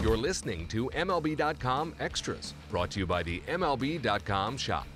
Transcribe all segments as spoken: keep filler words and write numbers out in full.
You're listening to M L B dot com Extras, brought to you by the M L B dot com shop.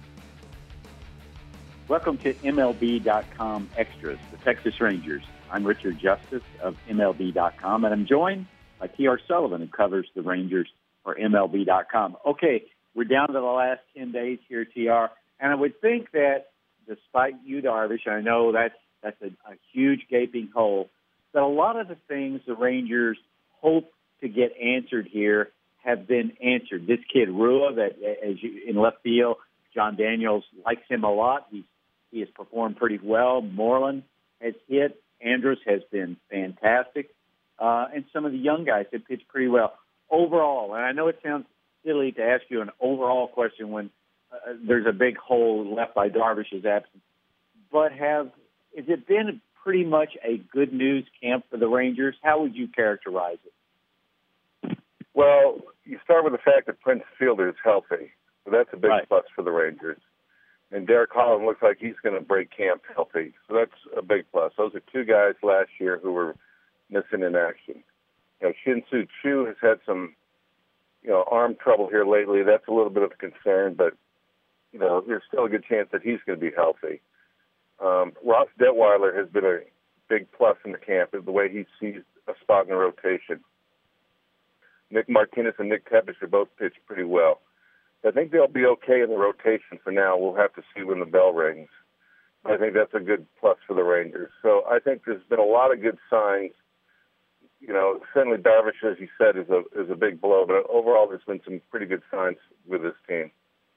Welcome to M L B dot com Extras, the Texas Rangers. I'm Richard Justice of M L B dot com, and I'm joined by T R Sullivan, who covers the Rangers for M L B dot com. Okay, we're down to the last ten days here, T R, and I would think that despite Yu Darvish, I know that's, that's a, a huge gaping hole, that a lot of the things the Rangers hope to get answered here have been answered. This kid, Rua, that as you, in left field, John Daniels likes him a lot. He's, he has performed pretty well. Moreland has hit. Andrus has been fantastic. Uh, and some of the young guys have pitched pretty well. Overall, and I know it sounds silly to ask you an overall question when uh, there's a big hole left by Darvish's absence, but have has it been pretty much a good news camp for the Rangers? How would you characterize it? Well, you start with the fact that Prince Fielder is healthy, so that's a big right. plus for the Rangers. And Derek Holland looks like he's going to break camp healthy, so that's a big plus. Those are two guys last year who were missing in action. You know, Shin-Soo Choo has had some, you know, arm trouble here lately. That's a little bit of a concern, but, you know, there's still a good chance that he's going to be healthy. Um, Ross Detweiler has been a big plus in the camp, the way he sees a spot in the rotation. Nick Martinez and Nick Tepesch have both pitched pretty well. I think they'll be okay in the rotation for now. We'll have to see when the bell rings. I think that's a good plus for the Rangers. So I think there's been a lot of good signs. You know, certainly Darvish, as you said, is a is a big blow, but overall there's been some pretty good signs with this team.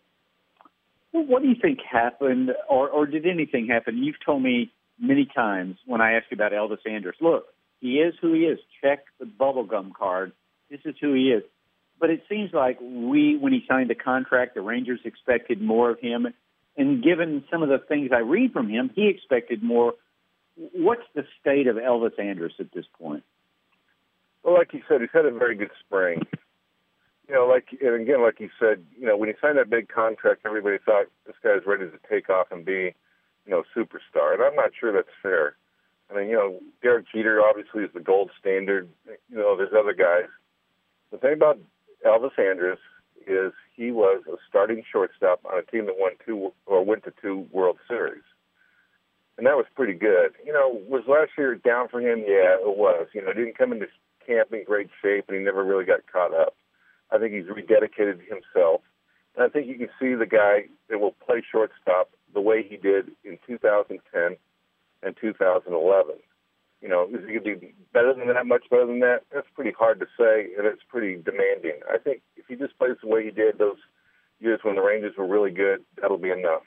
Well, what do you think happened, or, or did anything happen? You've told me many times when I ask you about Elvis Andrus, look, he is who he is. Check the bubblegum card. This is who he is. But it seems like we, when he signed the contract, the Rangers expected more of him. And given some of the things I read from him, he expected more. What's the state of Elvis Andrus at this point? Well, like you said, he's had a very good spring. You know, like, and again, like you said, you know, when he signed that big contract, everybody thought this guy's ready to take off and be, you know, a superstar. And I'm not sure that's fair. I mean, you know, Derek Jeter obviously is the gold standard. You know, there's other guys. The thing about Elvis Andrus is he was a starting shortstop on a team that won two or went to two World Series. And that was pretty good. You know, was last year down for him? Yeah, it was. You know, he didn't come into camp in great shape, and he never really got caught up. I think he's rededicated himself. And I think you can see the guy that will play shortstop the way he did in two thousand ten and two thousand eleven. You know, is he going to be better than that, much better than that? That's pretty hard to say, and it's pretty demanding. I think if he just plays the way he did those years when the Rangers were really good, that'll be enough.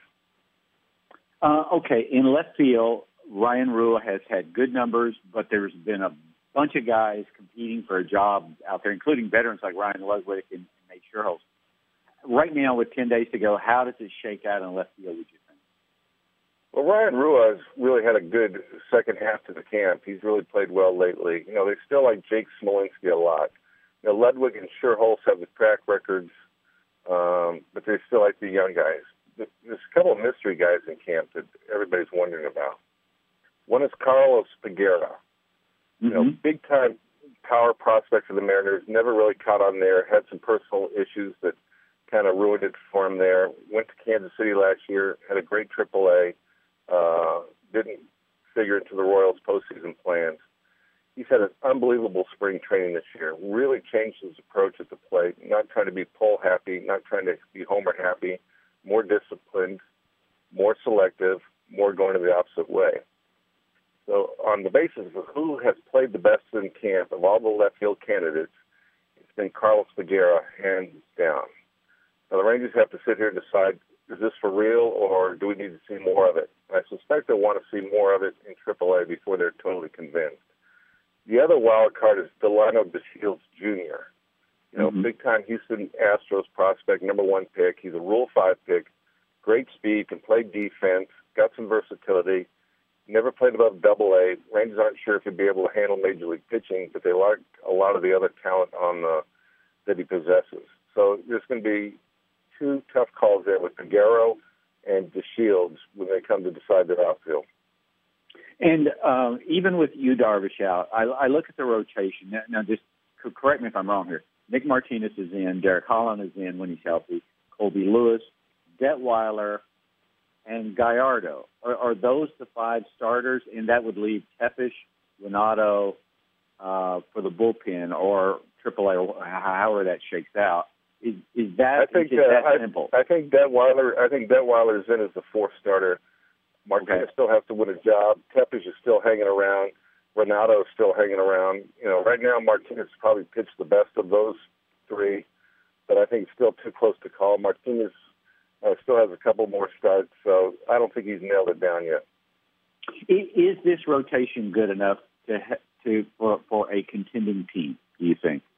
Uh, okay, in left field, Ryan Rua has had good numbers, but there's been a bunch of guys competing for a job out there, including veterans like Ryan Ludwig and, and Nate Scherholz. Right now, with ten days to go, how does it shake out in left field, would you think? Well, Ryan Rua has really had a good second half to the camp. He's really played well lately. You know, they still like Jake Smolinski a lot. You know, Ludwig and Scherholz have the track records, um, but they still like the young guys. There's a couple of mystery guys in camp that everybody's wondering about. One is Carlos Peguera. You know, mm-hmm. big-time power prospect for the Mariners, never really caught on there, had some personal issues that kind of ruined it for him there. Went to Kansas City last year, had a great triple A, uh, didn't figure into the Royals' postseason plans. He's had an unbelievable spring training this year, really changed his approach at the plate, not trying to be pull-happy, not trying to be homer-happy, more disciplined, more selective, more going to the opposite way. So on the basis of who has played the best in camp of all the left field candidates, it's been Carlos Peguera, hands down. Now, the Rangers have to sit here and decide, is this for real or do we need to see more of it? I suspect they'll want to see more of it in triple A before they're totally convinced. The other wild card is Delano DeShields Junior You know, mm-hmm. big-time Houston Astros prospect, number one pick. He's a Rule five pick, great speed, can play defense, got some versatility. Never played above double A. Rangers aren't sure if he'd be able to handle major league pitching, but they like a lot of the other talent on the, that he possesses. So there's going to be two tough calls there with Peguera and DeShields when they come to decide their outfield. And um, even with Yu Darvish out, I, I look at the rotation. Now, now, just correct me if I'm wrong here. Nick Martinez is in. Derek Holland is in when he's healthy. Colby Lewis, Detweiler, and Gallardo. Are, are those the five starters? And that would leave Tepesch, Renato uh, for the bullpen or triple A, or however that shakes out. Is, is that, I think, is it uh, that I, simple? I think Detweiler, I think Detweiler is in as the fourth starter. Martinez Okay. still has to win a job. Tepesch is still hanging around. Renato is still hanging around. You know, right now Martinez probably pitched the best of those three, but I think it's still too close to call. Martinez uh, still has a couple more starts, so I don't think he's nailed it down yet. Is this rotation good enough to to for, for a contending team, do you think?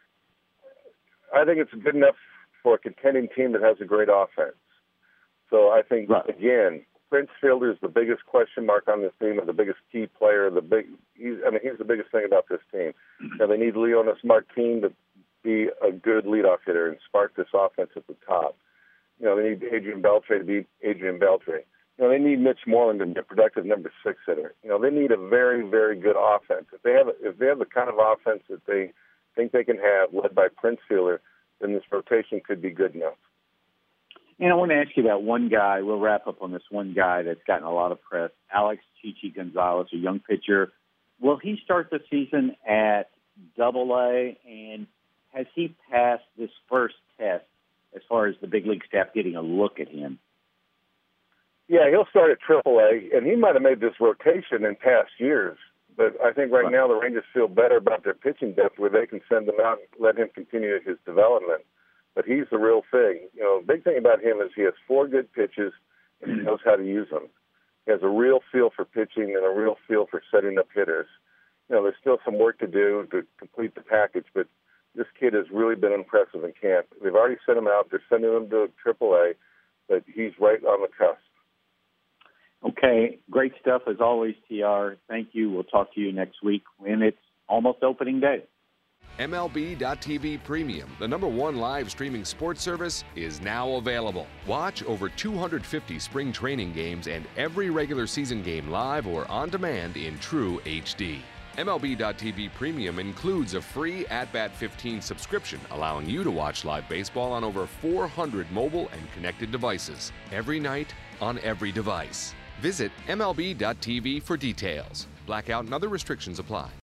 I think it's good enough for a contending team that has a great offense. So I think, right. again, Prince Fielder is the biggest question mark on this team, and the biggest key player. The big, he's, I mean, he's the biggest thing about this team. Now they need Leonys Martin to be a good leadoff hitter and spark this offense at the top. You know, they need Adrian Beltre to be Adrian Beltre. You know, they need Mitch Moreland to be a productive number six hitter. You know, they need a very, very good offense. If they have, if they have the kind of offense that they think they can have, led by Prince Fielder, then this rotation could be good enough. And I want to ask you about one guy. We'll wrap up on this one guy that's gotten a lot of press, Alex Chichi Gonzalez, a young pitcher. Will he start the season at Double A, and has he passed this first test as far as the big league staff getting a look at him? Yeah, he'll start at Triple A, and he might have made this rotation in past years. But I think right, right now the Rangers feel better about their pitching depth, where they can send him out and let him continue his development. But he's the real thing. You know, the big thing about him is he has four good pitches, and he knows how to use them. He has a real feel for pitching and a real feel for setting up hitters. You know, there's still some work to do to complete the package, but this kid has really been impressive in camp. They've already sent him out. They're sending him to Triple A, but he's right on the cusp. Okay, great stuff as always, T R. Thank you. We'll talk to you next week when it's almost opening day. M L B dot T V Premium, the number one live streaming sports service, is now available. Watch over two hundred fifty spring training games and every regular season game live or on demand in true H D. M L B dot T V Premium includes a free At Bat fifteen subscription, allowing you to watch live baseball on over four hundred mobile and connected devices, every night on every device. Visit M L B dot T V for details. Blackout and other restrictions apply.